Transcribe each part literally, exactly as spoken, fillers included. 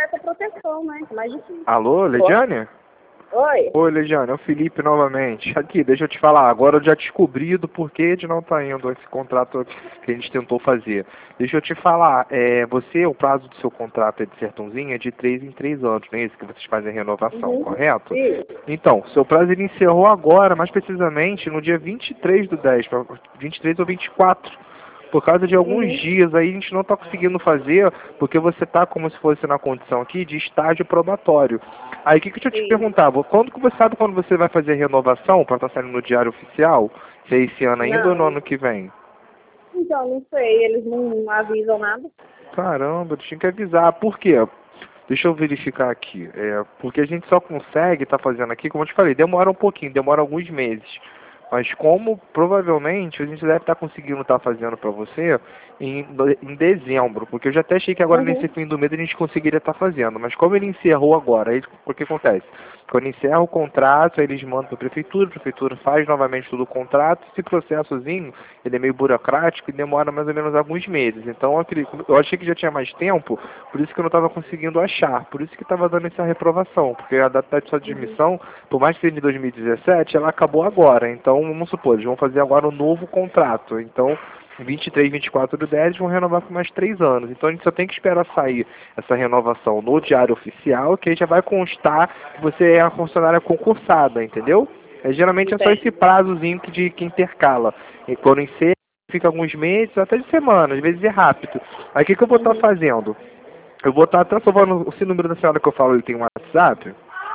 essa proteção, né? É mais difícil. Alô, Leidiane? Oi? Oi, Leidiane, é o Felipe novamente. Aqui, deixa eu te falar, agora eu já descobri do porquê de não estar indo esse contrato que a gente tentou fazer. Deixa eu te falar, é, você, o prazo do seu contrato é de sertãozinho é de três em três anos, não é isso que vocês fazem a renovação, Uhum. correto? Sim. Então, seu prazo ele encerrou agora, mais precisamente no dia vinte e três do dez, vinte e três ou vinte e quatro. Por causa de alguns Uhum. dias aí a gente não está conseguindo fazer, porque você está como se fosse na condição aqui de estágio probatório. Aí o que, que eu te Sim. perguntava, quando que você sabe quando você vai fazer a renovação para estar saindo no diário oficial? Se é esse ano ainda ou no Não. ano que vem? Então, não sei, eles não avisam nada. Caramba, eu tinha que avisar. Por quê? Deixa eu verificar aqui. É, porque a gente só consegue estar fazendo aqui, como eu te falei, demora um pouquinho, demora alguns meses. Mas como provavelmente a gente deve estar conseguindo estar fazendo para você em, em dezembro, porque eu já até achei que agora Uhum. nesse fim do mês a gente conseguiria estar fazendo, mas como ele encerrou agora, aí o que acontece? Quando encerra o contrato, aí eles mandam para a prefeitura, a prefeitura faz novamente todo o contrato, esse processozinho, ele é meio burocrático e demora mais ou menos alguns meses. Então eu, eu achei que já tinha mais tempo, por isso que eu não estava conseguindo achar, por isso que estava dando essa reprovação, porque a data de sua admissão, por mais que seja de dois mil e dezessete, ela acabou agora, então vamos supor, eles vão fazer agora um novo contrato, então vinte e três, vinte e quatro do dez vão renovar por mais três anos. Então a gente só tem que esperar sair essa renovação no diário oficial, que aí já vai constar que você é uma funcionária concursada, entendeu? É, geralmente é só esse prazozinho que, de, que intercala. E quando encerra, fica alguns meses, até de semana, às vezes é rápido. Aí o que, que eu vou estar fazendo? Eu vou estar até salvando esse número da senhora que eu falo, ele tem um WhatsApp?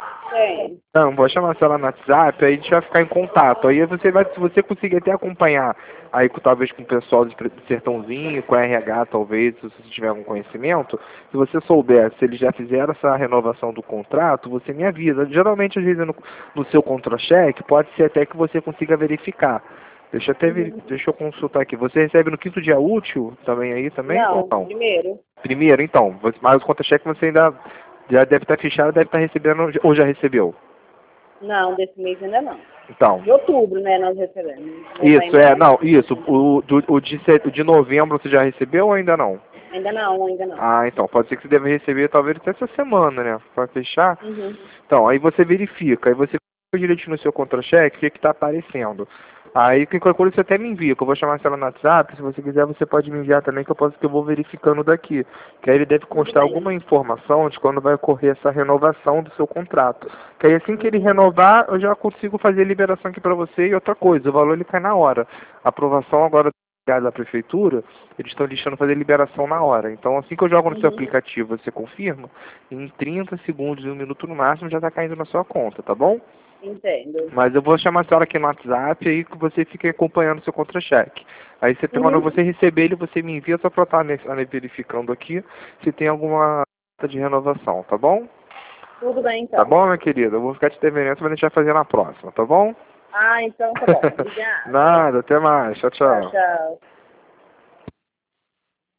Tem. Não, vou chamar a senhora no WhatsApp, aí a gente vai ficar em contato. Aí você vai, se você conseguir até acompanhar aí com, talvez com o pessoal de Sertãozinho, com a R H talvez, se você tiver algum conhecimento, se você souber se eles já fizeram essa renovação do contrato, você me avisa. Geralmente, às vezes, no, no seu contra-cheque, pode ser até que você consiga verificar. Deixa eu até ver, deixa eu consultar aqui. Você recebe no quinto dia útil também aí também Não, ou não? primeiro. Primeiro, então. Mas o contra-cheque você ainda já deve estar fechado, deve estar recebendo, ou já recebeu? Não, desse mês ainda não. Então. De outubro, né, nós recebemos. Isso, é, não, isso. O, do, o, de, set- o de novembro você já recebeu ou ainda não? Ainda não, ainda não. Ah, então, pode ser que você deva receber talvez até essa semana, né? Para fechar. Uhum. Então, aí você verifica, aí você fica direitinho no seu contra-cheque, o que está aparecendo. Aí, qualquer coisa você até me envia, que eu vou chamar ela no WhatsApp, se você quiser você pode me enviar também, que eu posso que eu vou verificando daqui. Que aí ele deve constar alguma informação de quando vai ocorrer essa renovação do seu contrato. Que aí assim que ele renovar, eu já consigo fazer a liberação aqui para você e outra coisa, o valor ele cai na hora. A aprovação agora da prefeitura, eles estão deixando fazer liberação na hora. Então, assim que eu jogo no seu aplicativo, você confirma, em trinta segundos, um minuto no máximo, já está caindo na sua conta, tá bom? Entendo. Mas eu vou chamar a senhora aqui no WhatsApp aí que você fique acompanhando o seu contra-cheque. Aí você, Uhum. quando você receber ele, você me envia só para estar verificando aqui se tem alguma data de renovação, tá bom? Tudo bem, então. Tá bom, minha querida? Eu vou ficar te devendo, mas a gente vai fazer na próxima, tá bom? Ah, então tá bom. Obrigada. Nada, até mais. Tchau, Tchau, tchau. tchau.